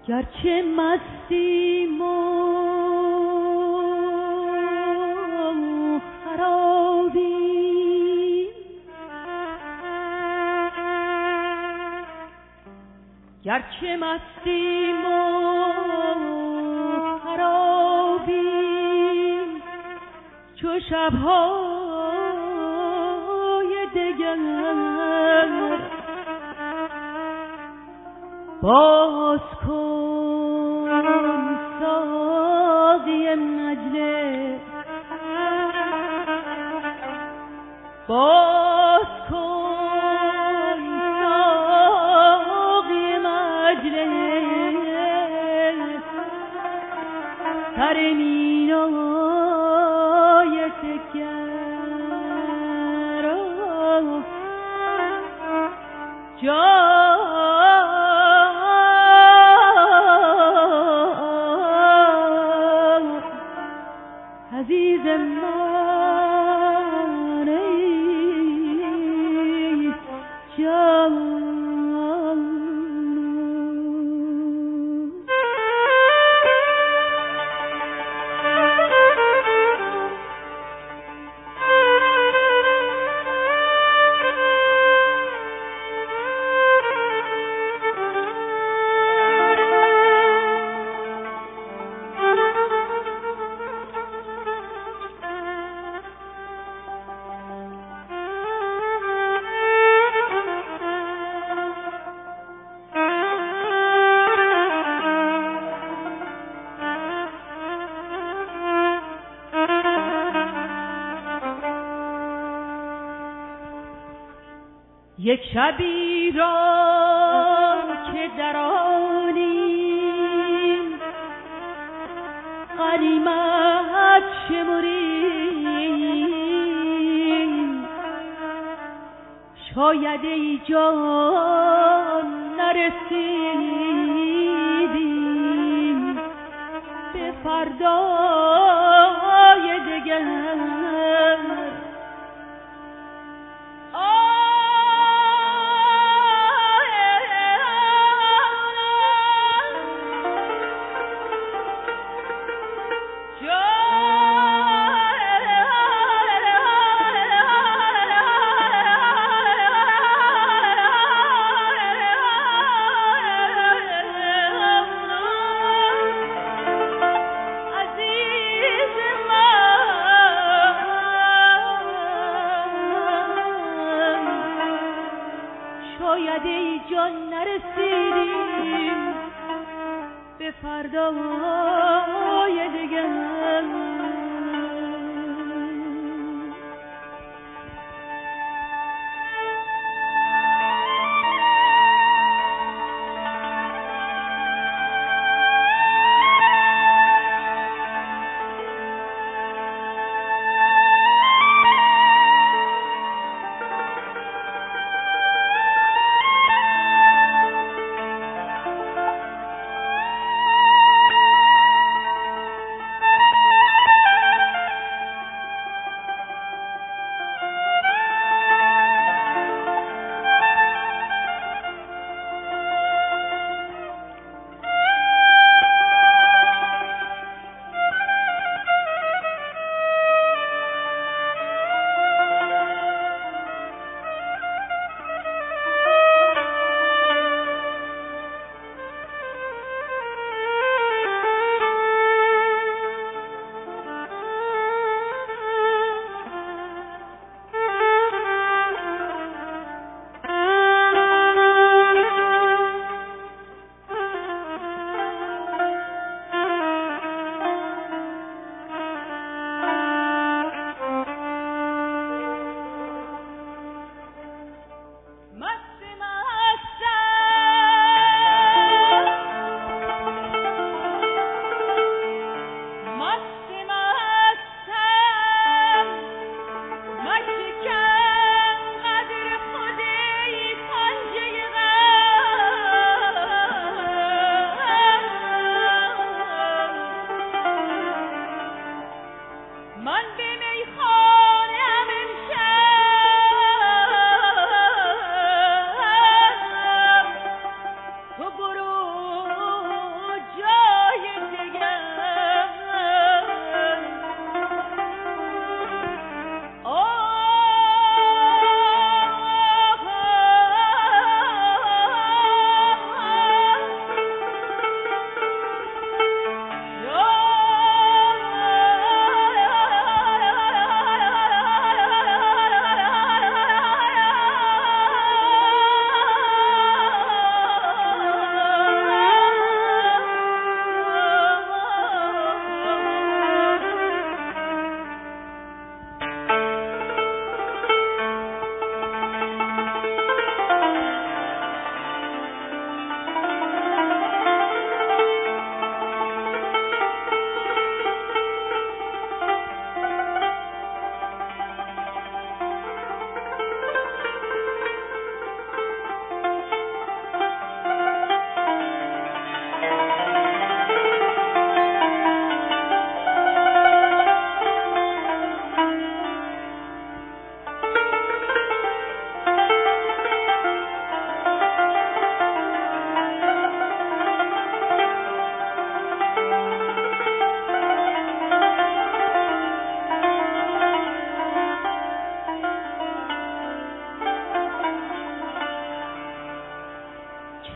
گرچه مستیم و خرابیم، گرچه مستیم و خرابیم، چو شب‌های دگر باز کن ساقی مجلس، باز کن ساقی مجلس، سر مینای شکر عزیز من ای جان. یک شبی را که در آنیم غنیمت شمریم، شاید ای جان نرسیدیم به فردای دگر. شاید ای جان نرسیدیم به فردای دگر.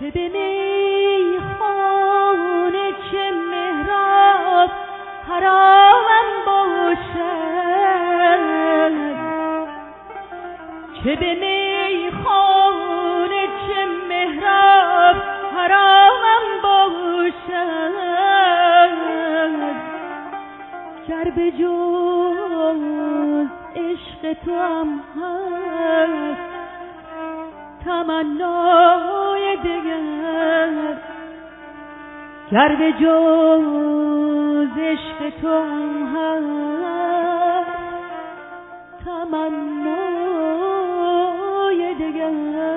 که به میخانه چه محراب حرامم باشد، که به میخانه چه محراب حرامم باشد، گر به جز عشق تو هم هست تمنای دگر، گر به جز عشق تو هم هست تمنای دگر.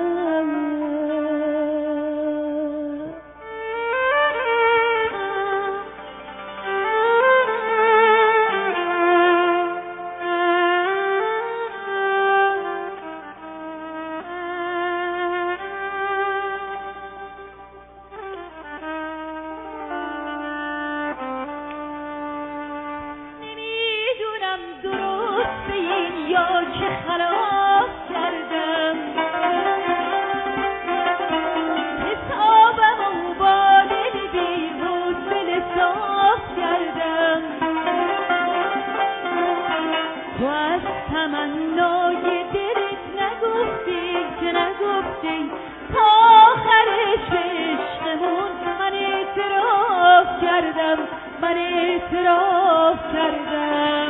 تمنای دلت نگفتی که نگفتی تا آخرش عشقمون من اعتراف کردم، من اعتراف کردم.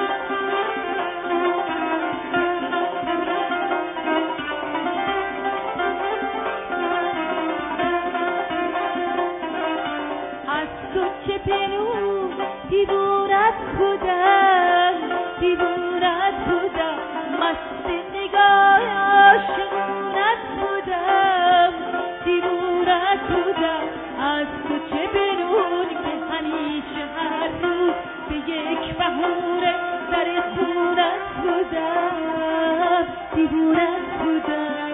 از تو چه پنهون دیوونت بودم، دیوونت بودم، مست نگاه عاشقونت بودم، دیوونت بودم. از تو چه پنهون که همیشه هر روز به یک بهونه در خونت بودم، دیوونت بودم.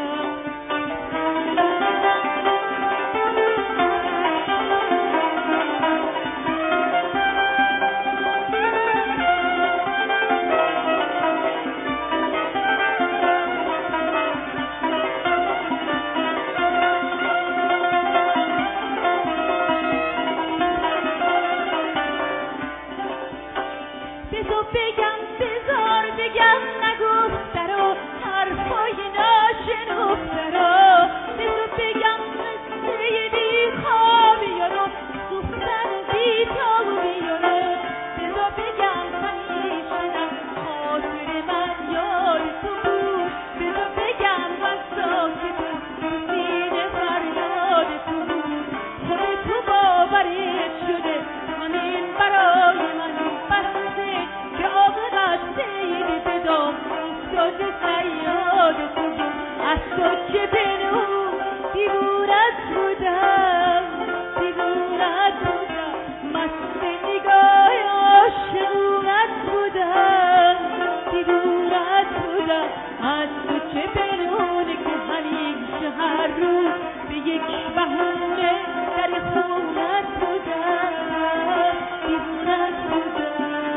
بگم بذار بگم نگفته رو حرفای ناشنفته رو، بذار بگم قصه بیخوابی رو سوختن بیتابی رو، بذار بگم همیشه خاطر من یاد تو بود، بذار بگم من ساکت تو سینه فریاد تو بود، خود تو باورت شده همین برای من بسته که عاقبت سیدی به دام افتاده فریاد تو بود. از تو چه پنهون دیوونت بودم، دیوونت بودم، مست نگاه عاشقونت بودم، دیوونت بودم. از تو چه پنهون که همیشه هر روز به یک بهونه در خونت بودم، دیوونت بودم.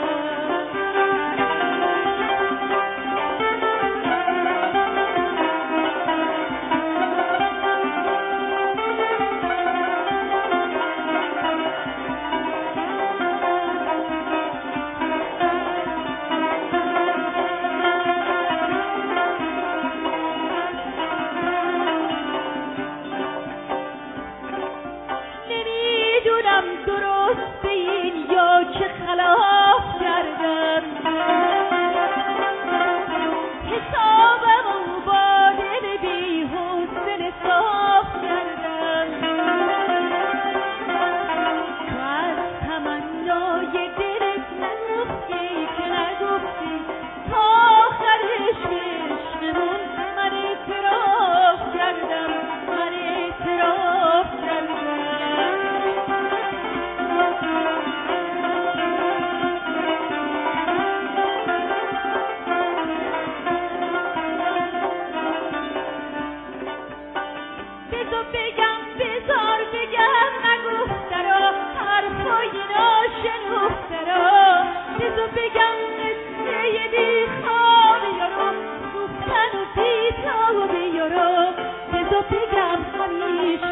نمیدونم درست این یا چه خلاف کردم، حسابمو با دل بی‌حوصله صاف کردم. تو از تمنای دلت نگفتی که نگفتی تا آخرش عشقمون من اعتراف کردم، من اعتراف کردم. بذار بگم بذار بگم نگفته رو حرفای ناشنفته رو، بذار بگم قصه بیخوابی رو سوختن و بیتابی رو، بذار بگم همیشه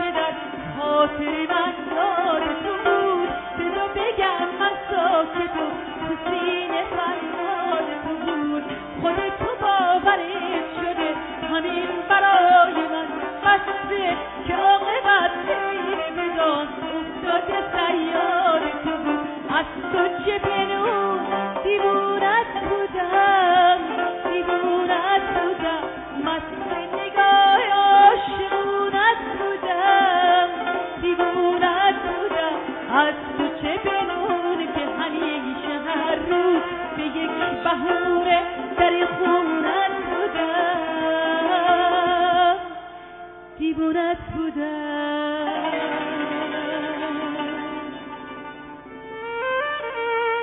خاطر من یاد تو بود بذار بگم من ساکت و تو سینه فریاد تو بود خودتو باورت شده همین برای من بسته که عاقبت خیره بدان افتاده صیاد تو بود از تو چه بنون دیوونت بودم مست نگاه عاشقونت بودم دیوونت بودم از تو چه بنون که همیشه هر روز به یک بهونه در خونت بودم دیوونت بودم